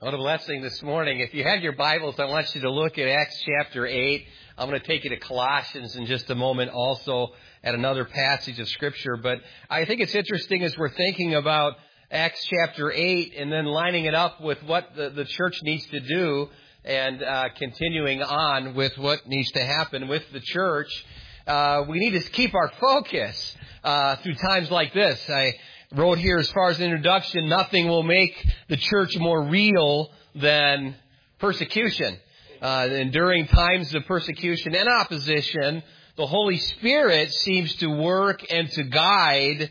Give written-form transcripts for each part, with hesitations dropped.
What a blessing this morning. If you have your Bibles, I want you to look at Acts chapter 8. I'm going to take you to Colossians in just a moment, also at another passage of Scripture. But I think it's interesting as we're thinking about Acts chapter 8 and then lining it up with what the church needs to do and continuing on with what needs to happen with the church. We need to keep our focus through times like this. I wrote here as far as an introduction, nothing will make the church more real than persecution. And during times of persecution and opposition, the Holy Spirit seems to work and to guide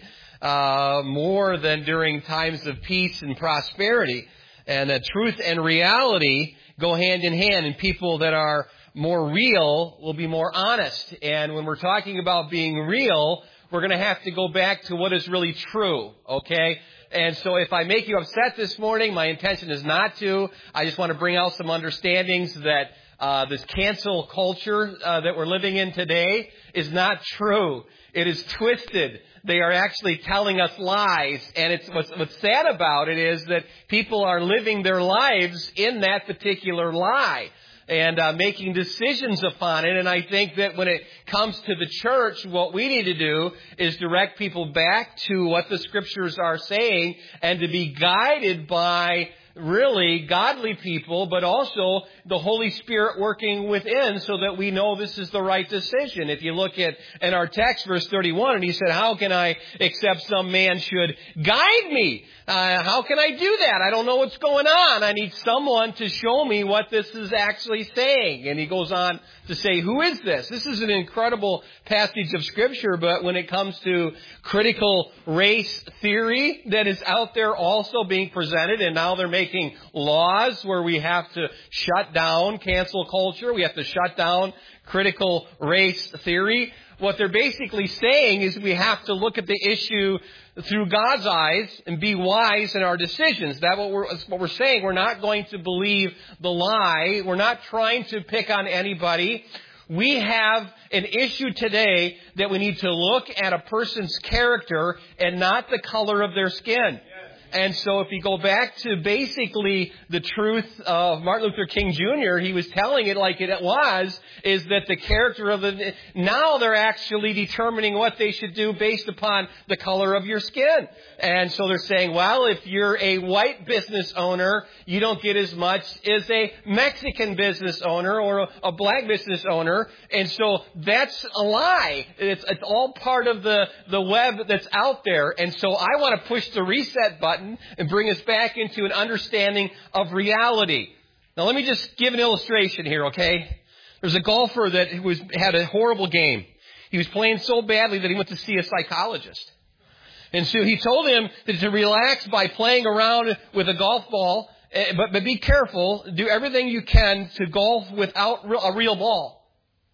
more than during times of peace and prosperity. And truth and reality go hand in hand, and people that are more real will be more honest. And when we're talking about being real, we're going to have to go back to what is really true, okay? And so if I make you upset this morning, my intention is not to. I just want to bring out some understandings that this cancel culture that we're living in today is not true. It is twisted. They are actually telling us lies. And it's what's sad about it is that people are living their lives in that particular lie and making decisions upon it. And I think that when it comes to the church, what we need to do is direct people back to what the Scriptures are saying and to be guided by really godly people, but also the Holy Spirit working within so that we know this is the right decision. If you look at in our text, verse 31, and he said, how can I accept some man should guide me? How can I do that? I don't know what's going on. I need someone to show me what this is actually saying. And he goes on to say, who is this? This is an incredible passage of Scripture, but when it comes to critical race theory that is out there also being presented, and now they're making laws where we have to shut down cancel culture, we have to shut down critical race theory. What they're basically saying is we have to look at the issue through God's eyes and be wise in our decisions. That's what we're saying. We're not going to believe the lie. We're not trying to pick on anybody. We have an issue today that we need to look at a person's character and not the color of their skin. And so if you go back to basically the truth of Martin Luther King Jr., he was telling it like it was, is that the character of now they're actually determining what they should do based upon the color of your skin. And so they're saying, well, if you're a white business owner, you don't get as much as a Mexican business owner or a black business owner. And so that's a lie. It's all part of the web that's out there. And so I want to push the reset button and bring us back into an understanding of reality. Now, let me just give an illustration here, okay? There's a golfer that had a horrible game. He was playing so badly that he went to see a psychologist. And so he told him that to relax by playing around with a golf ball, but be careful. Do everything you can to golf without a real ball.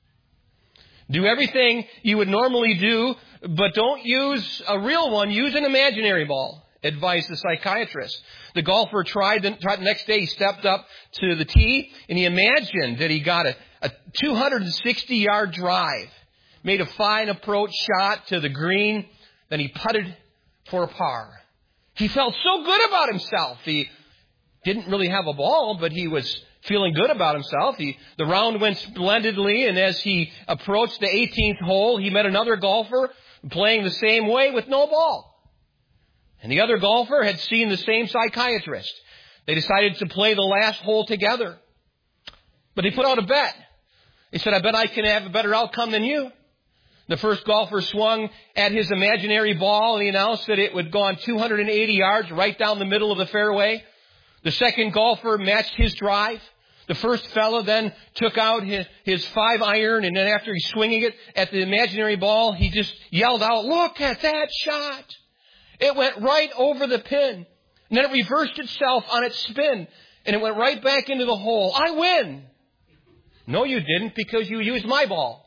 Do everything you would normally do, but don't use a real one. Use an imaginary ball, advised the psychiatrist. The golfer tried the next day. He stepped up to the tee and he imagined that he got a 260-yard drive, made a fine approach shot to the green, then he putted for a par. He felt so good about himself. He didn't really have a ball, but he was feeling good about himself. The round went splendidly, and as he approached the 18th hole, he met another golfer playing the same way with no ball. And the other golfer had seen the same psychiatrist. They decided to play the last hole together. But they put out a bet. He said, I bet I can have a better outcome than you. The first golfer swung at his imaginary ball and he announced that it would go on 280 yards right down the middle of the fairway. The second golfer matched his drive. The first fellow then took out his 5-iron, and then after he's swinging it at the imaginary ball, he just yelled out, look at that shot. It went right over the pin. And then it reversed itself on its spin. And it went right back into the hole. I win. No, you didn't, because you used my ball.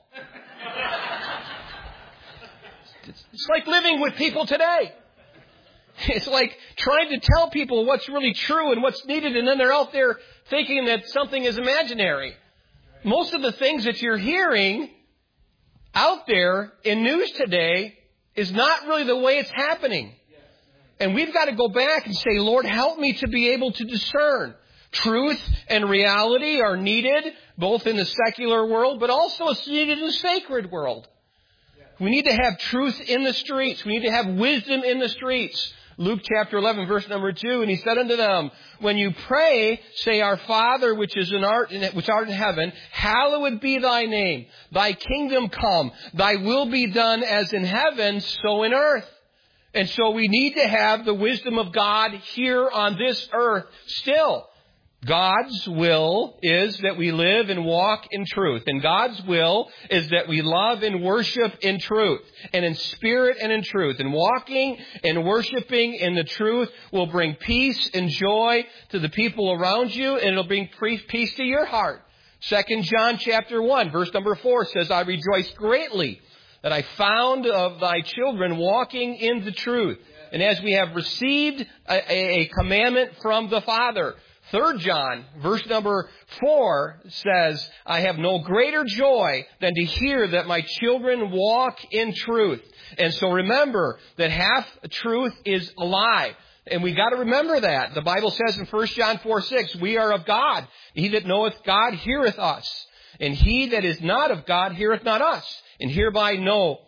It's like living with people today. It's like trying to tell people what's really true and what's needed, and then they're out there thinking that something is imaginary. Most of the things that you're hearing out there in news today is not really the way it's happening. And we've got to go back and say, Lord, help me to be able to discern. Truth and reality are needed both in the secular world, but also it's needed in the sacred world. We need to have truth in the streets. We need to have wisdom in the streets. Luke chapter 11, verse number 2, and he said unto them, when you pray, say, Our Father which art in heaven, hallowed be thy name. Thy kingdom come. Thy will be done as in heaven, so in earth. And so we need to have the wisdom of God here on this earth still. God's will is that we live and walk in truth. And God's will is that we love and worship in truth and in spirit and in truth. And walking and worshiping in the truth will bring peace and joy to the people around you, and it'll bring peace to your heart. 2 John chapter 1, verse number 4 says, I rejoice greatly that I found of thy children walking in the truth. And as we have received a commandment from the Father. 3 John, verse number 4 says, I have no greater joy than to hear that my children walk in truth. And so remember that half truth is a lie. And we got to remember that. The Bible says in 1 John 4:6, we are of God. He that knoweth God heareth us. And he that is not of God heareth not us. And hereby know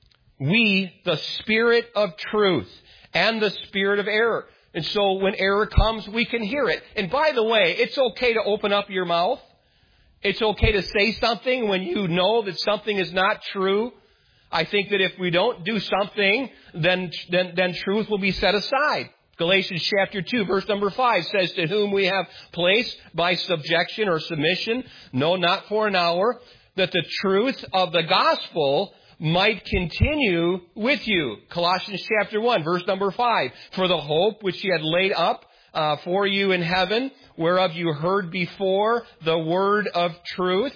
we the spirit of truth and the spirit of error. And so when error comes, we can hear it. And by the way, it's okay to open up your mouth. It's okay to say something when you know that something is not true. I think that if we don't do something, then truth will be set aside. Galatians chapter 2, verse number 5 says, to whom we have placed by subjection or submission, no, not for an hour, that the truth of the gospel might continue with you. Colossians chapter 1, verse number 5. For the hope which he had laid up for you in heaven, whereof you heard before the word of truth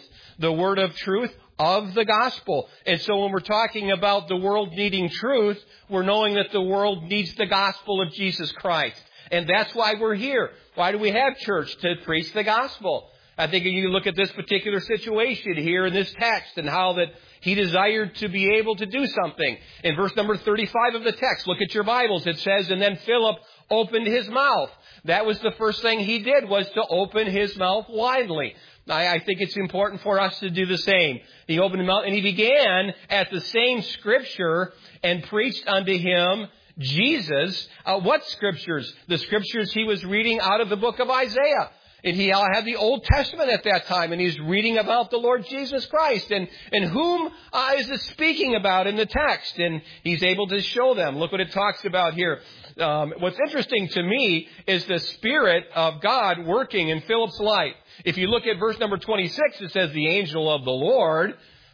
of the gospel. And so when we're talking about the world needing truth, we're knowing that the world needs the gospel of Jesus Christ. And that's why we're here. Why do we have church? To preach the gospel. I think you look at this particular situation here in this text and how that he desired to be able to do something. In verse number 35 of the text, look at your Bibles. It says, and then Philip opened his mouth. That was the first thing he did, was to open his mouth widely. I think it's important for us to do the same. He opened his mouth and he began at the same scripture and preached unto him Jesus. What scriptures? The scriptures he was reading out of the book of Isaiah. And he had the Old Testament at that time, and he's reading about the Lord Jesus Christ. And whom is it speaking about in the text? And he's able to show them. Look what it talks about here. What's interesting to me is the Spirit of God working in Philip's life. If you look at verse number 26, it says the angel of the Lord.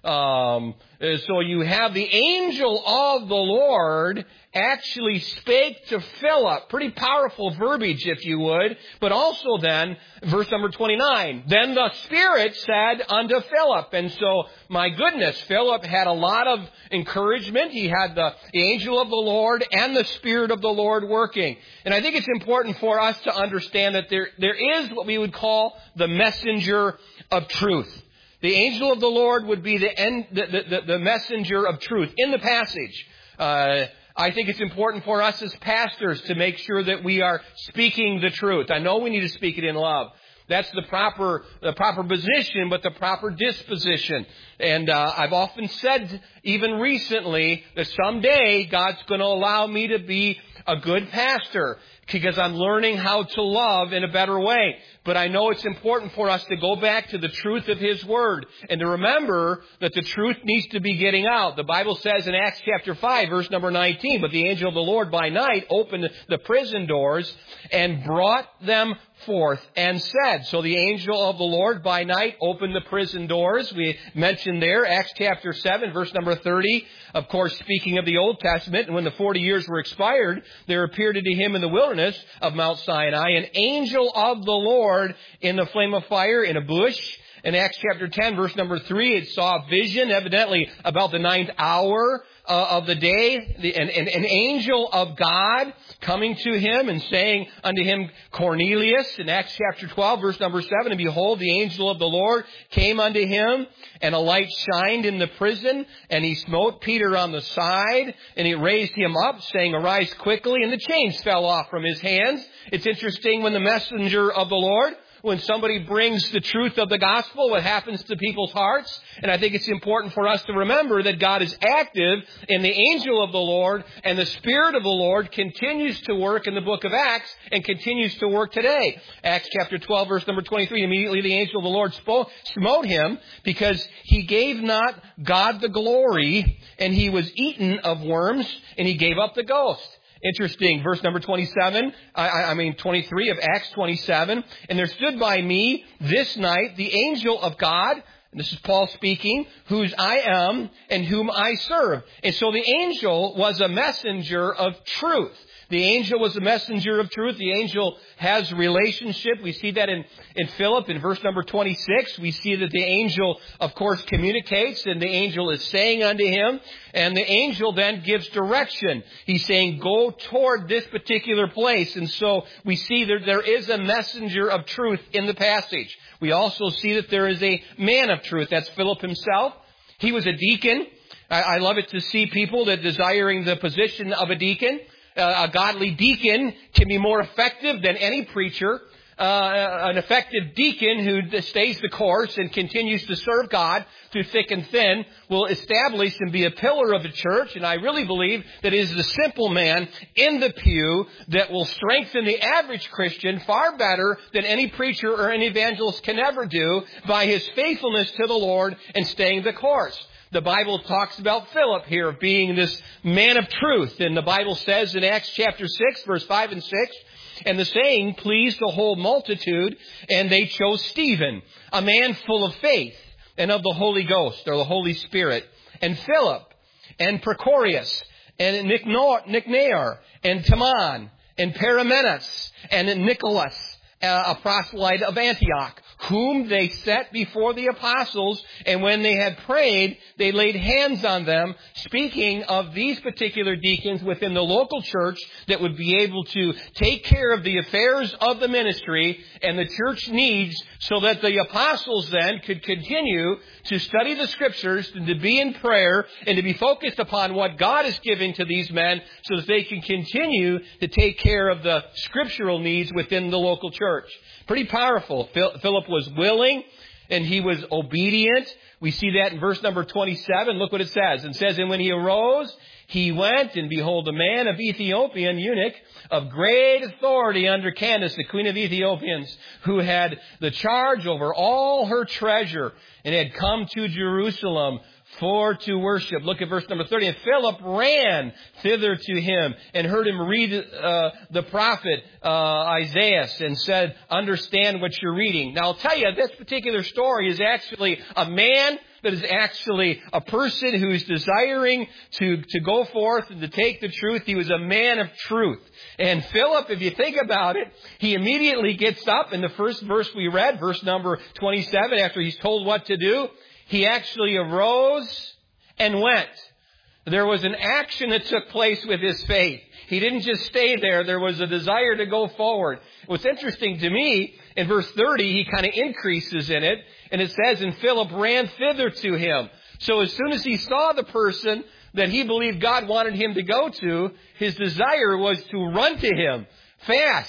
So you have the angel of the Lord actually spake to Philip. Pretty powerful verbiage, if you would. But also then, verse number 29, then the Spirit said unto Philip. And so, my goodness, Philip had a lot of encouragement. He had the angel of the Lord and the Spirit of the Lord working. And I think it's important for us to understand that there is what we would call the messenger of truth. The angel of the Lord would be the messenger of truth in the passage. I think it's important for us as pastors to make sure that we are speaking the truth. I know we need to speak it in love. That's the proper position, but the proper disposition. And I've often said, even recently, that someday God's going to allow me to be a good pastor because I'm learning how to love in a better way. But I know it's important for us to go back to the truth of His Word and to remember that the truth needs to be getting out. The Bible says in Acts chapter 5, verse number 19, but the angel of the Lord by night opened the prison doors and brought them forth and said. So the angel of the Lord by night opened the prison doors. We mentioned there, Acts chapter 7, verse number 30. Of course, speaking of the Old Testament, and when the 40 years were expired, there appeared unto him in the wilderness of Mount Sinai an angel of the Lord in the flame of fire in a bush. In Acts chapter 10, verse number 3, it saw a vision, evidently about the 9th hour of the day, an angel of God coming to him and saying unto him, Cornelius, in Acts chapter 12, verse number 7, and behold, the angel of the Lord came unto him, and a light shined in the prison, and he smote Peter on the side, and he raised him up, saying, Arise quickly, and the chains fell off from his hands. It's interesting when the messenger of the Lord when somebody brings the truth of the gospel, what happens to people's hearts. And I think it's important for us to remember that God is active in the angel of the Lord, and the Spirit of the Lord continues to work in the book of Acts and continues to work today. Acts chapter 12, verse number 23, immediately the angel of the Lord smote him because he gave not God the glory, and he was eaten of worms, and he gave up the ghost. Interesting. Verse number 23 of Acts 27. And there stood by me this night the angel of God, and this is Paul speaking, whose I am and whom I serve. And so the angel was a messenger of truth. The angel was a messenger of truth. The angel has relationship. We see that in Philip in verse number 26. We see that the angel, of course, communicates, and the angel is saying unto him, and the angel then gives direction. He's saying, go toward this particular place. And so we see that there is a messenger of truth in the passage. We also see that there is a man of truth. That's Philip himself. He was a deacon. I love it to see people that desiring the position of a deacon. A godly deacon can be more effective than any preacher. An effective deacon who stays the course and continues to serve God through thick and thin will establish and be a pillar of the church. And I really believe that it is the simple man in the pew that will strengthen the average Christian far better than any preacher or any evangelist can ever do by his faithfulness to the Lord and staying the course. The Bible talks about Philip here being this man of truth. And the Bible says in Acts chapter 6, verse 5 and 6, and the saying pleased the whole multitude, and they chose Stephen, a man full of faith and of the Holy Ghost, or the Holy Spirit, and Philip, and Procorius, and Nicanor, and Timon, and Paramenes, and Nicholas, a proselyte of Antioch, whom they set before the apostles, and when they had prayed, they laid hands on them, speaking of these particular deacons within the local church that would be able to take care of the affairs of the ministry and the church needs, so that the apostles then could continue to study the scriptures and to be in prayer and to be focused upon what God is giving to these men, so that they can continue to take care of the scriptural needs within the local church. Pretty powerful. Philip was willing and he was obedient. We see that in verse number 27. Look what it says. It says, and when he arose, he went, and behold, a man of Ethiopian eunuch of great authority under Candace, the queen of Ethiopians, who had the charge over all her treasure and had come to Jerusalem for to worship. Look at verse number 30. And Philip ran thither to him and heard him read the prophet Isaiah, and said, understand what you're reading. Now I'll tell you, this particular story is actually a man that is actually a person who's desiring to go forth and to take the truth. He was a man of truth. And Philip, if you think about it, he immediately gets up in the first verse we read, verse number 27, after he's told what to do. He actually arose and went. There was an action that took place with his faith. He didn't just stay there. There was a desire to go forward. What's interesting to me, in verse 30, he kind of increases in it. And it says, and Philip ran thither to him. So as soon as he saw the person that he believed God wanted him to go to, his desire was to run to him fast.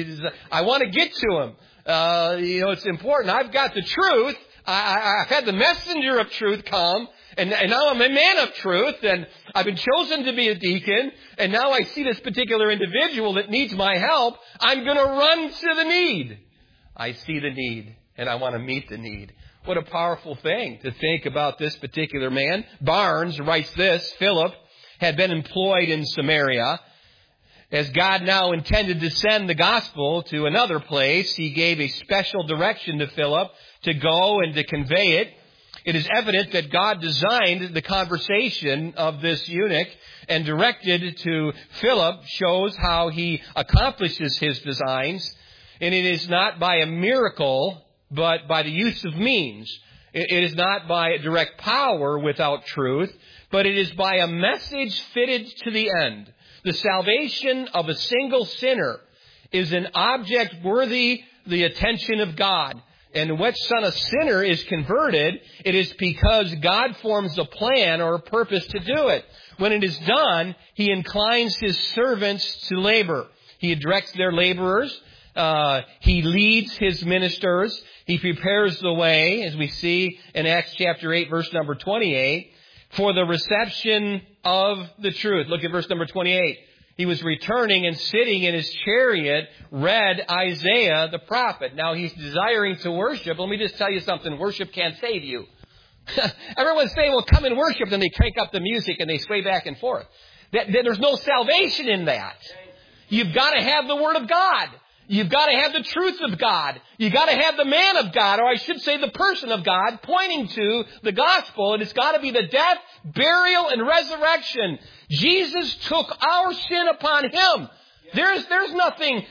I want to get to him. It's important. I've got the truth. I've had the messenger of truth come, and now I'm a man of truth, and I've been chosen to be a deacon, and now I see this particular individual that needs my help. I'm going to run to the need. I see the need, and I want to meet the need. What a powerful thing to think about this particular man. Barnes writes this, Philip had been employed in Samaria. As God now intended to send the gospel to another place, he gave a special direction to Philip to go and to convey it. It is evident that God designed the conversation of this eunuch and directed to Philip shows how he accomplishes his designs. And it is not by a miracle, but by the use of means. It is not by direct power without truth, but it is by a message fitted to the end. The salvation of a single sinner is an object worthy the attention of God. And when a sinner is converted, it is because God forms a plan or a purpose to do it. When it is done, He inclines His servants to labor. He directs their laborers He leads his ministers. He prepares the way, as we see in Acts chapter 8, verse number 28, for the reception of the truth. Look at verse number 28. He was returning and sitting in his chariot, read Isaiah the prophet. Now he's desiring to worship. Let me just tell you something. Worship can't save you. Everyone's saying, well, come and worship. Then they crank up the music and they sway back and forth. There's no salvation in that. You've got to have the Word of God. You've got to have the truth of God. You've got to have the man of God, or I should say the person of God, pointing to the gospel. And it's got to be the death, burial, and resurrection. Jesus took our sin upon him. There's nothing,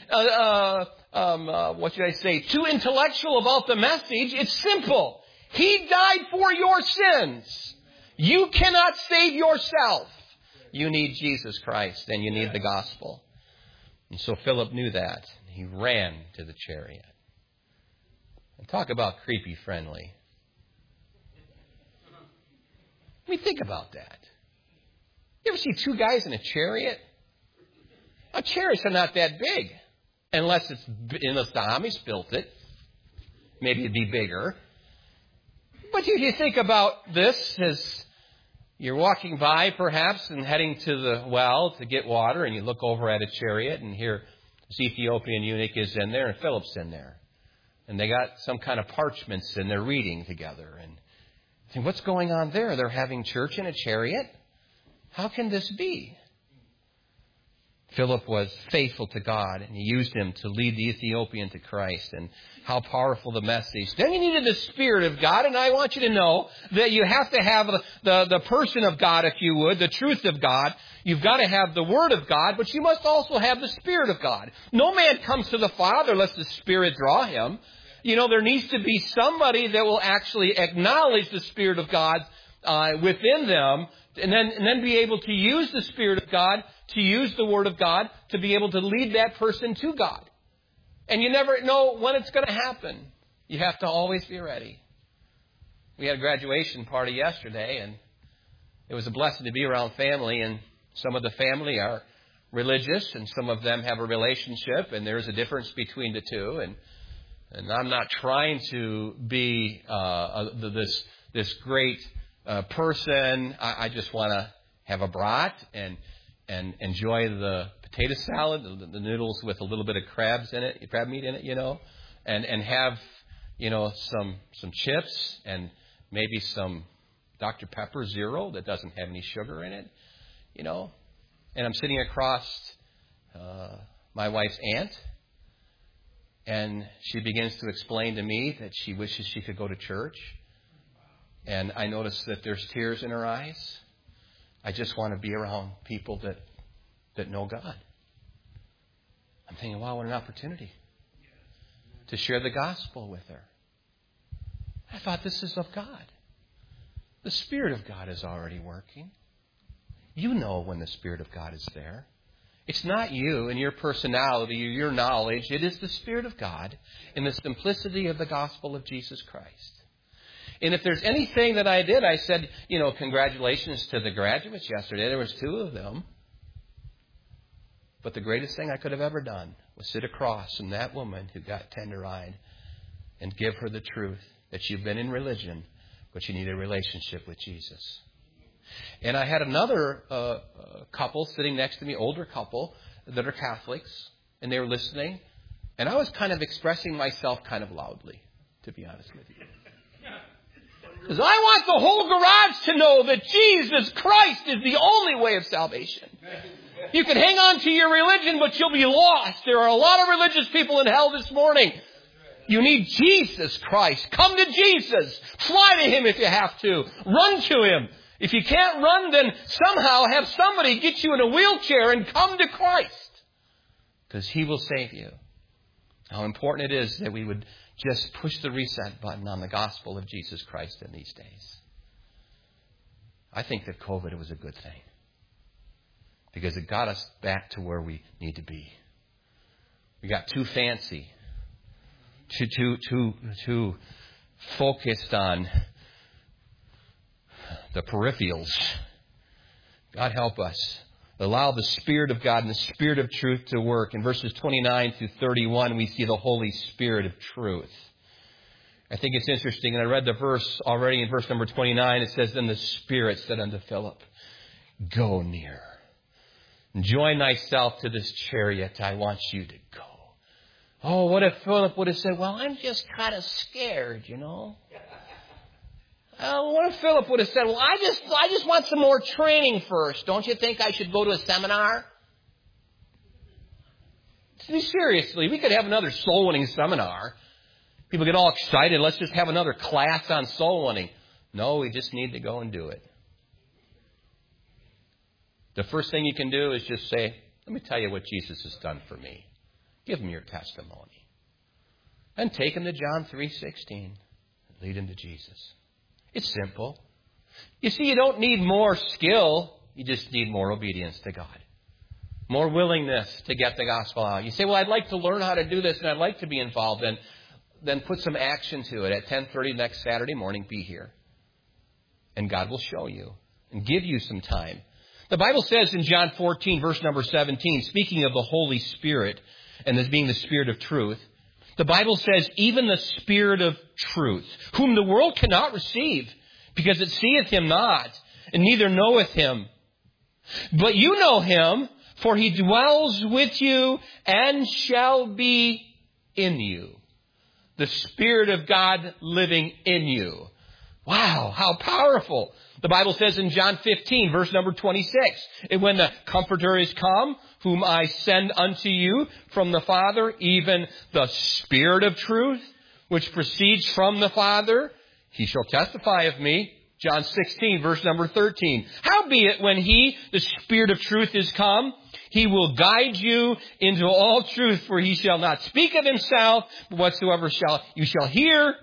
too intellectual about the message. It's simple. He died for your sins. You cannot save yourself. You need Jesus Christ, and you need the gospel. And so Philip knew that. He ran to the chariot. And talk about creepy friendly. I mean, think about that. You ever see two guys in a chariot? Now, chariots are not that big. Unless the Amish built it. Maybe it'd be bigger. But if you think about this as you're walking by, perhaps, and heading to the well to get water, and you look over at a chariot, and here this Ethiopian eunuch is in there, and Philip's in there. And they got some kind of parchments, and they're reading together. And I think, what's going on there? They're having church in a chariot? How can this be? Philip was faithful to God, and he used him to lead the Ethiopian to Christ. And how powerful the message. Then you needed the Spirit of God, and I want you to know that you have to have the person of God, if you would, the truth of God. You've got to have the Word of God, but you must also have the Spirit of God. No man comes to the Father unless the Spirit draw him. You know, there needs to be somebody that will actually acknowledge the Spirit of God within them, and then be able to use the Spirit of God, to use the Word of God, to be able to lead that person to God. And you never know when it's going to happen. You have to always be ready. We had a graduation party yesterday, and it was a blessing to be around family. And some of the family are religious, and some of them have a relationship, and there's a difference between the two. And I'm not trying to be this great person. I just want to have a brat and enjoy the potato salad, the noodles with a little bit of crab meat in it, you know, and have, you know, some chips and maybe some Dr. Pepper Zero that doesn't have any sugar in it, you know. And I'm sitting across my wife's aunt, and she begins to explain to me that she wishes she could go to church. And I notice that there's tears in her eyes. I just want to be around people that know God. I'm thinking, wow, what an opportunity to share the gospel with her. I thought, this is of God. The Spirit of God is already working. You know when the Spirit of God is there. It's not you and your personality or your knowledge. It is the Spirit of God in the simplicity of the gospel of Jesus Christ. And if there's anything that I did, I said, you know, congratulations to the graduates yesterday. There was 2 of them. But the greatest thing I could have ever done was sit across from that woman who got tender-eyed and give her the truth that you've been in religion, but you need a relationship with Jesus. And I had another couple sitting next to me, older couple, that are Catholics, and they were listening. And I was kind of expressing myself kind of loudly, to be honest with you. Because I want the whole garage to know that Jesus Christ is the only way of salvation. You can hang on to your religion, but you'll be lost. There are a lot of religious people in hell this morning. You need Jesus Christ. Come to Jesus. Fly to Him if you have to. Run to Him. If you can't run, then somehow have somebody get you in a wheelchair and come to Christ. Because He will save you. How important it is that we would just push the reset button on the gospel of Jesus Christ in these days. I think that COVID was a good thing. Because it got us back to where we need to be. We got too fancy. Too focused on the peripherals. God help us. Allow the Spirit of God and the Spirit of truth to work. In verses 29 through 31, we see the Holy Spirit of truth. I think it's interesting, and I read the verse already in verse number 29. It says, "Then the Spirit said unto Philip, Go near. Join thyself to this chariot. I want you to go." Oh, what if Philip would have said, "Well, I'm just kind of scared, you know." What if Philip would have said, "Well, I just want some more training first. Don't you think I should go to a seminar?" Seriously, we could have another soul winning seminar. People get all excited. Let's just have another class on soul winning. No, we just need to go and do it. The first thing you can do is just say, "Let me tell you what Jesus has done for me." Give him your testimony. And take him to John 3:16. Lead him to Jesus. It's simple. You see, you don't need more skill. You just need more obedience to God. More willingness to get the gospel out. You say, "Well, I'd like to learn how to do this and I'd like to be involved." Then put some action to it. At 10:30 next Saturday morning, be here. And God will show you and give you some time. The Bible says in John 14, verse number 17, speaking of the Holy Spirit and this being the Spirit of truth, the Bible says, "Even the Spirit of truth, whom the world cannot receive, because it seeth him not, and neither knoweth him. But you know him, for he dwells with you and shall be in you." The Spirit of God living in you. Wow, how powerful. The Bible says in John 15, verse number 26, "And when the Comforter is come, whom I send unto you from the Father, even the Spirit of truth, which proceeds from the Father, he shall testify of me." John 16, verse number 13. "Howbeit, when he, the Spirit of truth, is come, he will guide you into all truth, for he shall not speak of himself, but whatsoever he shall hear,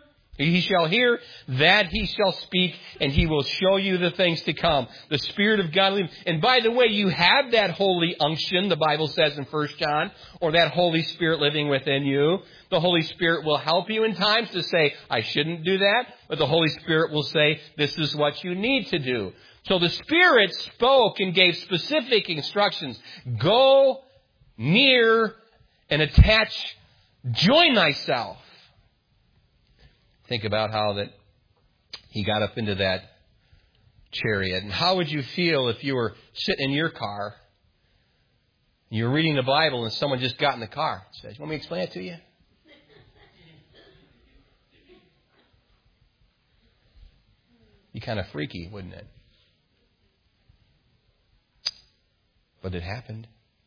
that he shall speak, and he will show you the things to come." The Spirit of God. And by the way, you have that holy unction, the Bible says in 1 John, or that Holy Spirit living within you. The Holy Spirit will help you in times to say, "I shouldn't do that," but the Holy Spirit will say, "This is what you need to do." So the Spirit spoke and gave specific instructions. Go near and join thyself. Think about how that he got up into that chariot. And how would you feel if you were sitting in your car, and you're reading the Bible, and someone just got in the car and says, "You want me to explain it to you?" Be kind of freaky, wouldn't it? But it happened.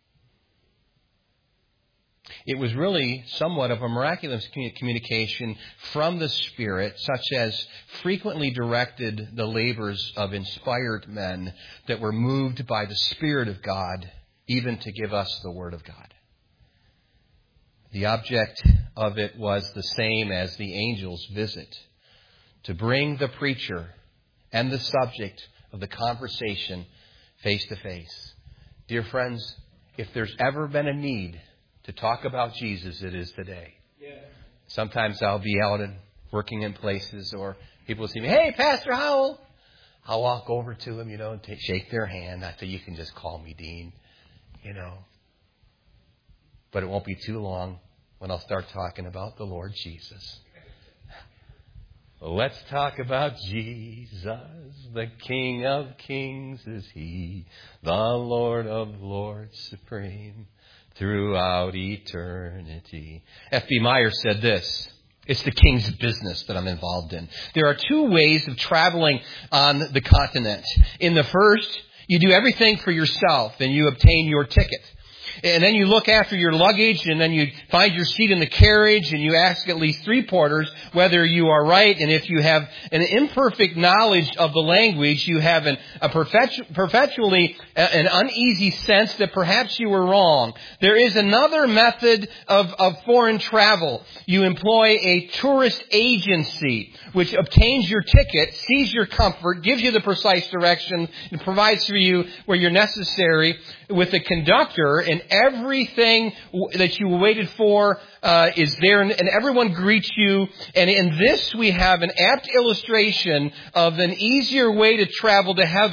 It was really somewhat of a miraculous communication from the Spirit, such as frequently directed the labors of inspired men that were moved by the Spirit of God, even to give us the Word of God. The object of it was the same as the angel's visit, to bring the preacher and the subject of the conversation face to face. Dear friends, if there's ever been a need to talk about Jesus, it is today. Yeah. Sometimes I'll be out and working in places, or people will see me, "Hey, Pastor Howell." I'll walk over to them, and shake their hand. I say, "You can just call me Dean, But it won't be too long when I'll start talking about the Lord Jesus. Let's talk about Jesus, the King of Kings is He, the Lord of Lords supreme, throughout eternity. F.B. Meyer said this: "It's the King's business that I'm involved in." There are two ways of traveling on the continent. In the first, you do everything for yourself and you obtain your ticket. And then you look after your luggage, and then you find your seat in the carriage, and you ask at least 3 porters whether you are right. And if you have an imperfect knowledge of the language, you have perpetually an uneasy sense that perhaps you were wrong. There is another method of foreign travel. You employ a tourist agency which obtains your ticket, sees your comfort, gives you the precise direction, and provides for you where you're necessary with a conductor, and everything that you waited for is there, and everyone greets you. And in this we have an apt illustration of an easier way to travel to heaven.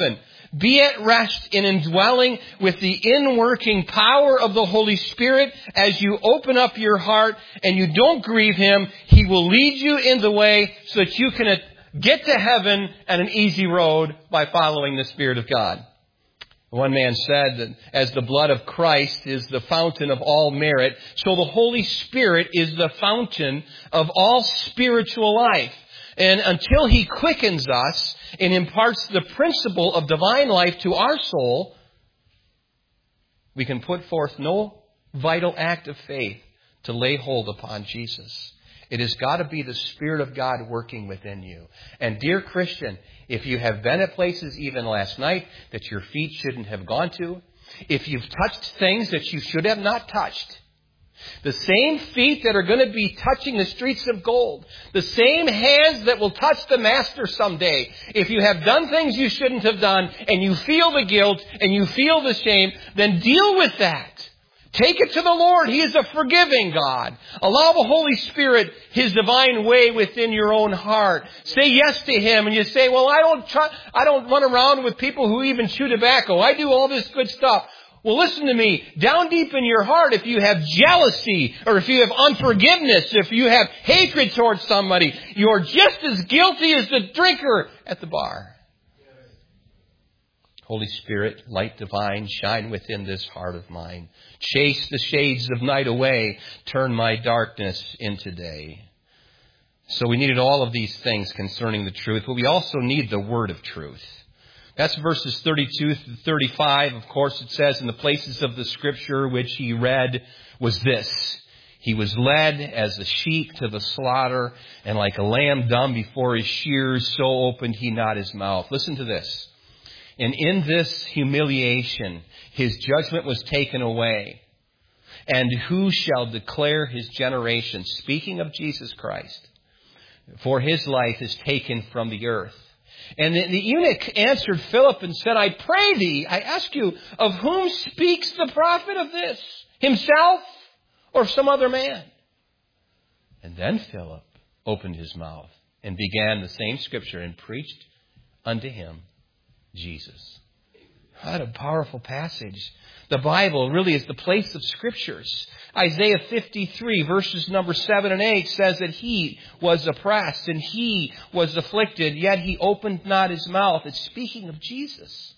Be at rest in indwelling with the inworking power of the Holy Spirit. As you open up your heart and you don't grieve Him, He will lead you in the way so that you can get to heaven at an easy road by following the Spirit of God. One man said that as the blood of Christ is the fountain of all merit, so the Holy Spirit is the fountain of all spiritual life. And until He quickens us and imparts the principle of divine life to our soul, we can put forth no vital act of faith to lay hold upon Jesus. It has got to be the Spirit of God working within you. And dear Christian, if you have been at places even last night that your feet shouldn't have gone to, if you've touched things that you should have not touched, the same feet that are going to be touching the streets of gold, the same hands that will touch the Master someday, if you have done things you shouldn't have done and you feel the guilt and you feel the shame, then deal with that. Take it to the Lord. He is a forgiving God. Allow the Holy Spirit His divine way within your own heart. Say yes to Him. And you say, well, I don't run around with people who even chew tobacco. I do all this good stuff. Well, listen to me. Down deep in your heart, if you have jealousy or if you have unforgiveness, if you have hatred towards somebody, you're just as guilty as the drinker at the bar. Holy Spirit, light divine, shine within this heart of mine. Chase the shades of night away. Turn my darkness into day. So we needed all of these things concerning the truth, but we also need the word of truth. That's verses 32 through 35. Of course, it says in the places of the Scripture which he read was this. He was led as a sheep to the slaughter, and like a lamb dumb before his shears, so opened he not his mouth. Listen to this. And in this humiliation, his judgment was taken away. And who shall declare his generation? Speaking of Jesus Christ. For his life is taken from the earth. And the eunuch answered Philip and said, I pray thee, I ask you, of whom speaks the prophet of this? Himself or some other man? And then Philip opened his mouth and began the same scripture and preached unto him Jesus. What a powerful passage. The Bible really is the place of Scriptures. Isaiah 53 verses number 7 and 8 says that he was oppressed and he was afflicted, yet he opened not his mouth. It's speaking of Jesus.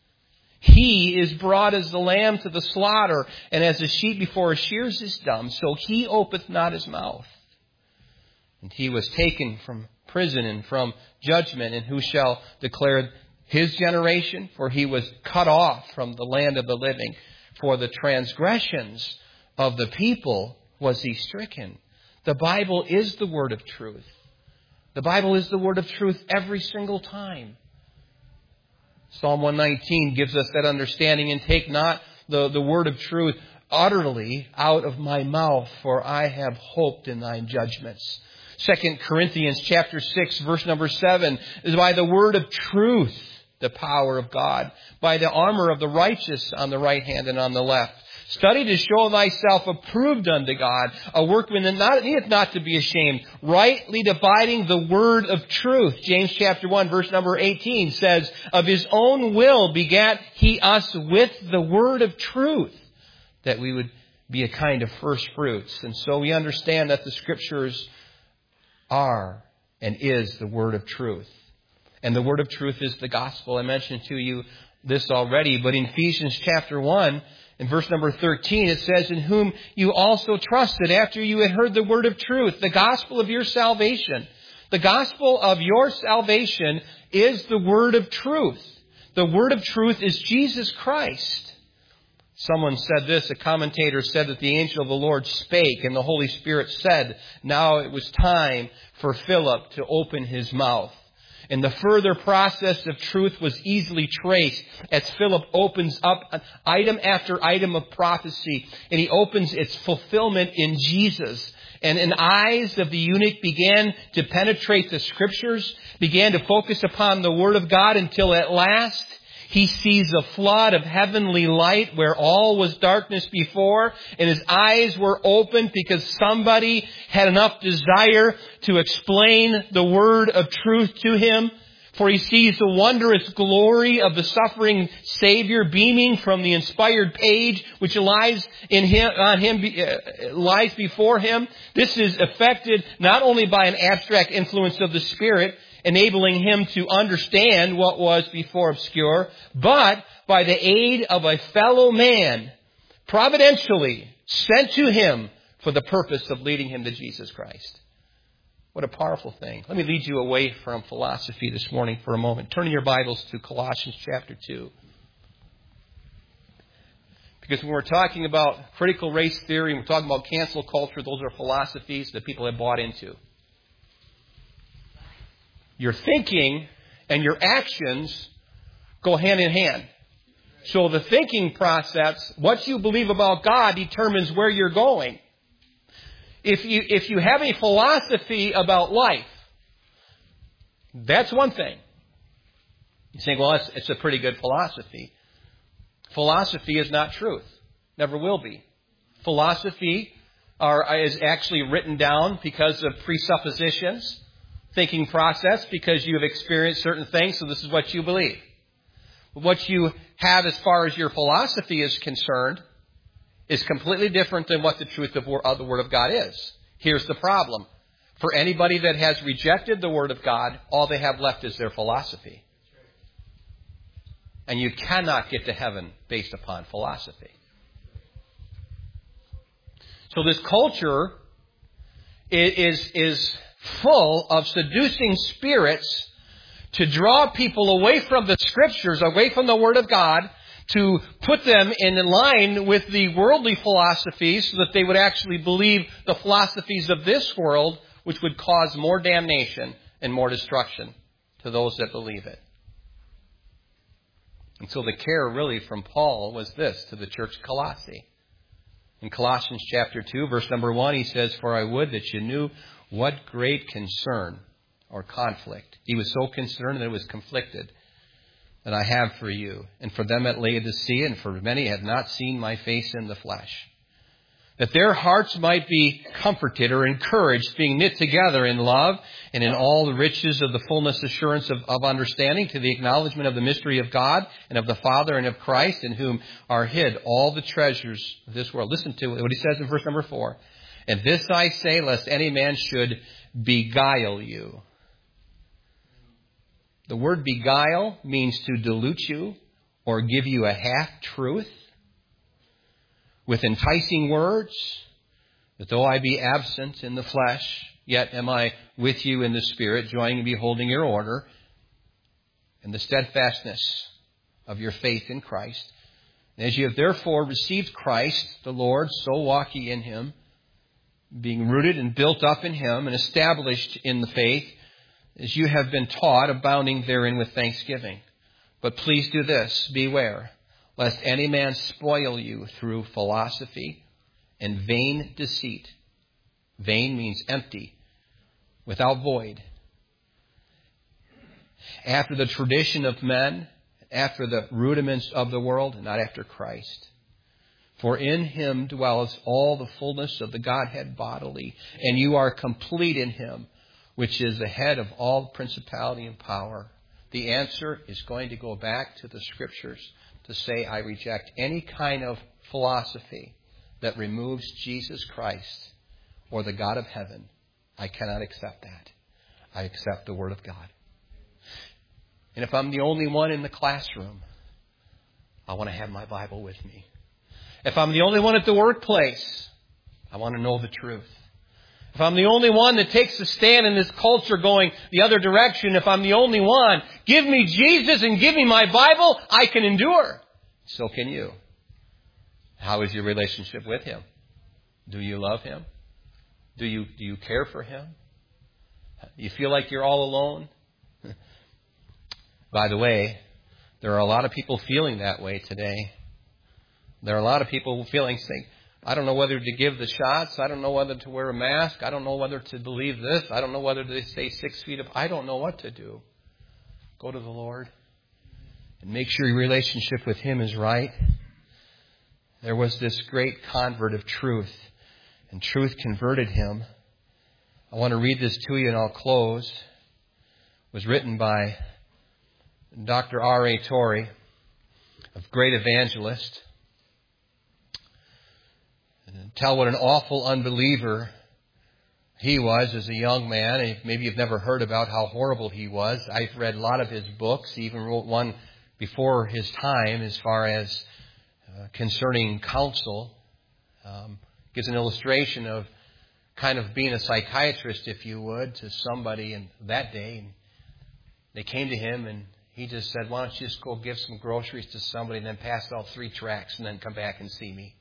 He is brought as the lamb to the slaughter, and as a sheep before his shears is dumb, so he openeth not his mouth. And he was taken from prison and from judgment, and who shall declare his generation? For he was cut off from the land of the living. For the transgressions of the people was he stricken. The Bible is the word of truth. The Bible is the word of truth every single time. Psalm 119 gives us that understanding. And take not the word of truth utterly out of my mouth, for I have hoped in thine judgments. 2 Corinthians chapter 6 verse number 7 is by the word of truth, the power of God, by the armor of the righteous on the right hand and on the left. Study to show thyself approved unto God, a workman that needeth not to be ashamed, rightly dividing the word of truth. James chapter 1 verse number 18 says, of his own will begat he us with the word of truth, that we would be a kind of first fruits. And so we understand that the Scriptures are and is the word of truth. And the word of truth is the gospel. I mentioned to you this already, but in Ephesians chapter 1, in verse number 13, it says, in whom you also trusted after you had heard the word of truth, the gospel of your salvation. The gospel of your salvation is the word of truth. The word of truth is Jesus Christ. Someone said this, a commentator said that the angel of the Lord spake and the Holy Spirit said, now it was time for Philip to open his mouth. And the further process of truth was easily traced as Philip opens up item after item of prophecy. And he opens its fulfillment in Jesus. And the eyes of the eunuch began to penetrate the Scriptures, began to focus upon the Word of God until at last he sees a flood of heavenly light where all was darkness before, and his eyes were opened because somebody had enough desire to explain the word of truth to him. For he sees the wondrous glory of the suffering Savior beaming from the inspired page which lies before him. This is affected not only by an abstract influence of the Spirit, enabling him to understand what was before obscure, but by the aid of a fellow man, providentially sent to him for the purpose of leading him to Jesus Christ. What a powerful thing. Let me lead you away from philosophy this morning for a moment. Turn in your Bibles to Colossians chapter 2. Because when we're talking about critical race theory, and we're talking about cancel culture, those are philosophies that people have bought into. Your thinking and your actions go hand in hand. So the thinking process, what you believe about God, determines where you're going. If you have a philosophy about life, that's one thing. You think, well, it's a pretty good philosophy. Philosophy is not truth. Never will be. Philosophy is actually written down because of presuppositions, thinking process, because you have experienced certain things, so this is what you believe. What you have as far as your philosophy is concerned is completely different than what the truth of the Word of God is. Here's the problem. For anybody that has rejected the Word of God, all they have left is their philosophy. And you cannot get to heaven based upon philosophy. So this culture is full of seducing spirits to draw people away from the Scriptures, away from the Word of God, to put them in line with the worldly philosophies so that they would actually believe the philosophies of this world, which would cause more damnation and more destruction to those that believe it. And so the care really from Paul was this to the church of Colossae. In Colossians chapter 2, verse number 1, he says, "For I would that you knew what great concern," or conflict. He was so concerned that it was conflicted, "that I have for you, and for them at Laodicea, and for many have not seen my face in the flesh. That their hearts might be comforted," or encouraged, "being knit together in love, and in all the riches of the fullness assurance of understanding, to the acknowledgement of the mystery of God, and of the Father, and of Christ, in whom are hid all the treasures of this world." Listen to what he says in verse number 4. "And this I say, lest any man should beguile you." The word beguile means to dilute you or give you a half-truth with enticing words, "that though I be absent in the flesh, yet am I with you in the Spirit, joining and beholding your order and the steadfastness of your faith in Christ. As you have therefore received Christ the Lord, so walk ye in him, being rooted and built up in him and established in the faith, as you have been taught, abounding therein with thanksgiving. But please do this, beware, lest any man spoil you through philosophy and vain deceit." Vain means empty, without void. "After the tradition of men, after the rudiments of the world, and not after Christ. For in him dwells all the fullness of the Godhead bodily, and you are complete in him, which is the head of all principality and power." The answer is going to go back to the Scriptures to say, I reject any kind of philosophy that removes Jesus Christ or the God of heaven. I cannot accept that. I accept the Word of God. And if I'm the only one in the classroom, I want to have my Bible with me. If I'm the only one at the workplace, I want to know the truth. If I'm the only one that takes a stand in this culture going the other direction, if I'm the only one, give me Jesus and give me my Bible, I can endure. So can you. How is your relationship with him? Do you love him? Do you care for him? Do you feel like you're all alone? By the way, there are a lot of people feeling that way today. There are a lot of people feeling, saying, I don't know whether to give the shots. I don't know whether to wear a mask. I don't know whether to believe this. I don't know whether to stay 6 feet up. I don't know what to do. Go to the Lord and make sure your relationship with him is right. There was this great convert of truth, and truth converted him. I want to read this to you and I'll close. It was written by Dr. R.A. Torrey, a great evangelist, tell what an awful unbeliever he was as a young man. And maybe you've never heard about how horrible he was. I've read a lot of his books. He even wrote one before his time as far as concerning counsel. Gives an illustration of kind of being a psychiatrist, if you would, to somebody in that day. And they came to him and he just said, why don't you just go give some groceries to somebody and then pass out 3 tracts and then come back and see me?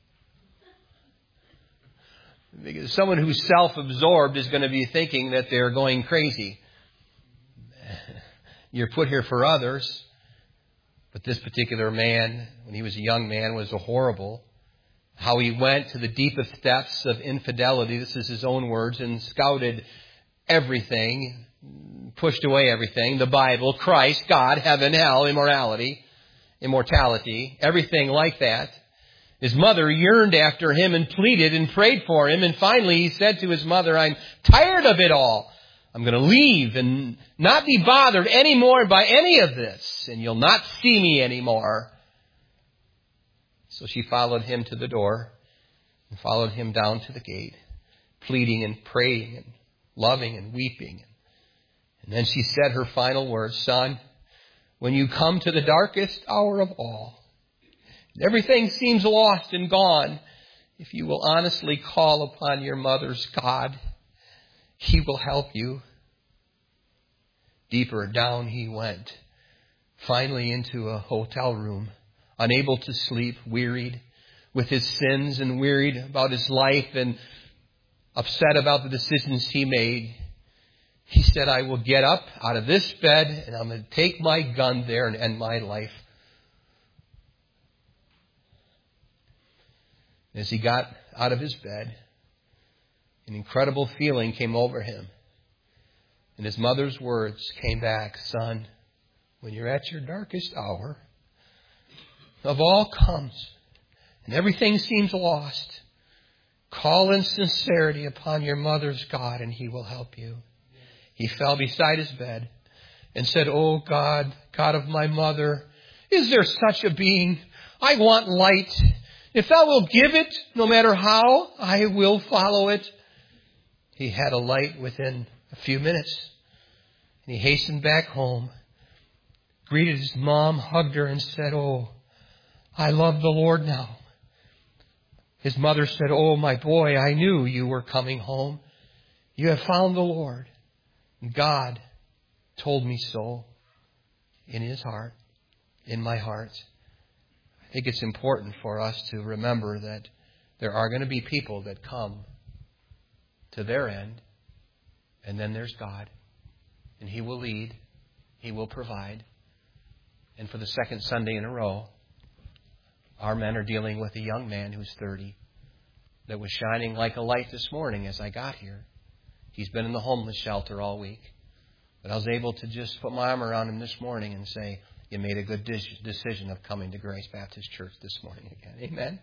Because someone who's self-absorbed is going to be thinking that they're going crazy. You're put here for others. But this particular man, when he was a young man, was horrible. How he went to the deepest depths of infidelity, this is his own words, and scouted everything, pushed away everything, the Bible, Christ, God, heaven, hell, immortality, everything like that. His mother yearned after him and pleaded and prayed for him. And finally he said to his mother, I'm tired of it all. I'm going to leave and not be bothered anymore by any of this. And you'll not see me anymore. So she followed him to the door and followed him down to the gate, pleading and praying and loving and weeping. And then she said her final words, son, when you come to the darkest hour of all, everything seems lost and gone, if you will honestly call upon your mother's God, He will help you. Deeper down he went, finally into a hotel room, unable to sleep, wearied with his sins and wearied about his life and upset about the decisions he made. He said, I will get up out of this bed and I'm going to take my gun there and end my life. As he got out of his bed, an incredible feeling came over him. And his mother's words came back, son, when you're at your darkest hour of all comes and everything seems lost, call in sincerity upon your mother's God and He will help you. He fell beside his bed and said, oh God, God of my mother, is there such a being? I want light. If thou wilt give it, no matter how, I will follow it. He had a light within a few minutes. And he hastened back home, greeted his mom, hugged her, and said, oh, I love the Lord now. His mother said, oh, my boy, I knew you were coming home. You have found the Lord. And God told me so in His heart, in my heart. I think it's important for us to remember that there are going to be people that come to their end, and then there's God. And He will lead. He will provide. And for the second Sunday in a row, our men are dealing with a young man who's 30 that was shining like a light this morning as I got here. He's been in the homeless shelter all week. But I was able to just put my arm around him this morning and say, you made a good decision of coming to Grace Baptist Church this morning again. Amen?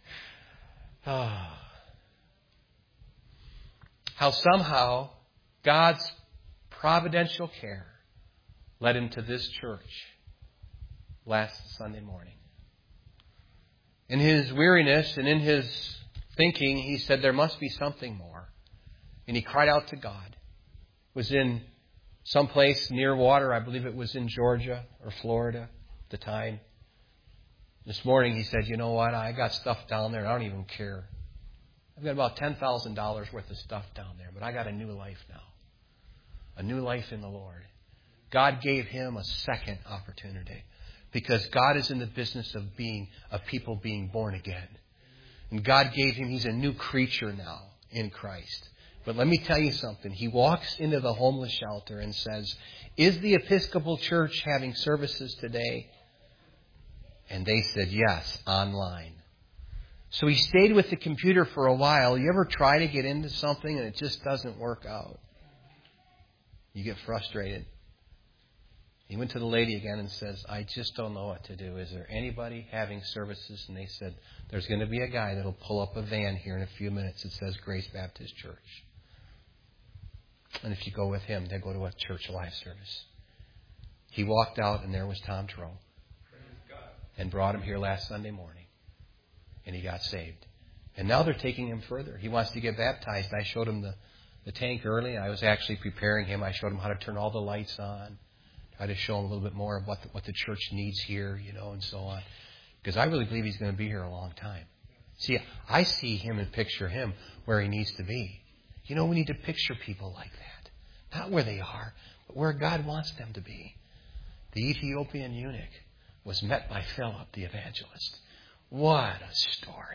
How somehow God's providential care led him to this church last Sunday morning. In his weariness and in his thinking, he said there must be something more. And he cried out to God. It was in some place near water. I believe it was in Georgia or Florida at the time. This morning he said, you know what? I got stuff down there. I don't even care. I've got about $10,000 worth of stuff down there. But I got a new life now. A new life in the Lord. God gave him a second opportunity. Because God is in the business of people being born again. And God gave him, he's a new creature now in Christ. But let me tell you something. He walks into the homeless shelter and says, is the Episcopal Church having services today? And they said, yes, online. So he stayed with the computer for a while. You ever try to get into something and it just doesn't work out? You get frustrated. He went to the lady again and says, I just don't know what to do. Is there anybody having services? And they said, there's going to be a guy that will pull up a van here in a few minutes that says Grace Baptist Church. And if you go with him, they go to a church life service. He walked out and there was Tom Troe. And brought him here last Sunday morning. And he got saved. And now they're taking him further. He wants to get baptized. I showed him the tank early. I was actually preparing him. I showed him how to turn all the lights on. Try to show him a little bit more of what the church needs here, and so on. Because I really believe he's going to be here a long time. See, I see him and picture him where he needs to be. We need to picture people like that. Not where they are, but where God wants them to be. The Ethiopian eunuch was met by Philip, the evangelist. What a story.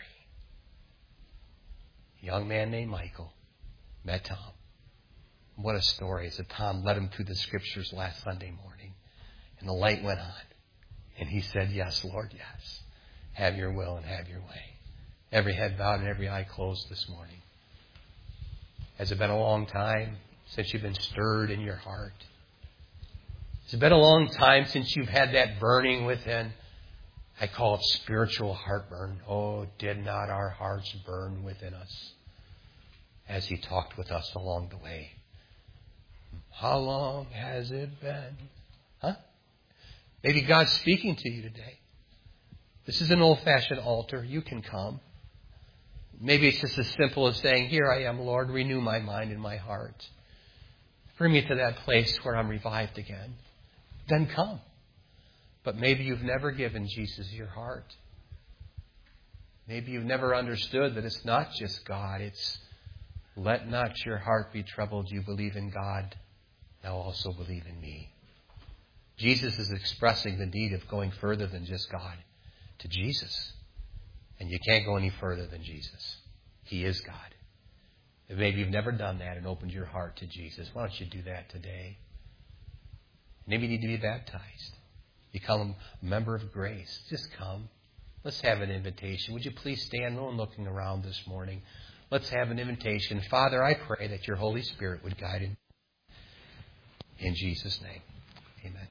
A young man named Michael met Tom. What a story. As Tom led him through the scriptures last Sunday morning. And the light went on. And he said, yes, Lord, yes. Have your will and have your way. Every head bowed and every eye closed this morning. Has it been a long time since you've been stirred in your heart? Has it been a long time since you've had that burning within? I call it spiritual heartburn. Oh, did not our hearts burn within us as He talked with us along the way? How long has it been? Maybe God's speaking to you today. This is an old-fashioned altar. You can come. Maybe it's just as simple as saying, here I am, Lord, renew my mind and my heart. Bring me to that place where I'm revived again. Then come. But maybe you've never given Jesus your heart. Maybe you've never understood that it's not just God. It's, let not your heart be troubled. You believe in God. Now also believe in me. Jesus is expressing the need of going further than just God to Jesus. And you can't go any further than Jesus. He is God. If maybe you've never done that and opened your heart to Jesus, why don't you do that today? Maybe you need to be baptized. Become a member of grace. Just come. Let's have an invitation. Would you please stand? No one looking around this morning. Let's have an invitation. Father, I pray that your Holy Spirit would guide him. In Jesus' name, amen.